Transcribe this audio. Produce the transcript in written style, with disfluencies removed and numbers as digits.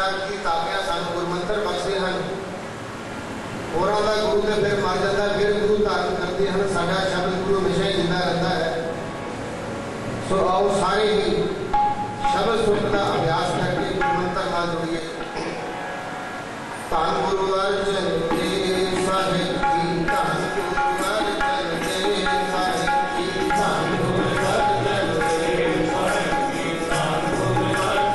की ताकियां सानू गुरमंत्र बख्शे हैं। होरां दा गुरु तो फिर मर जाता, फिर गुरु धारण करते हैं। साडा शब्द गुरु हमेशा ही जिंदा रहता है। सो आओ सारे ही शब्द सुख का अभ्यास करके गुरमंत्र नाल जुड़िए। धन गुरु अर्जन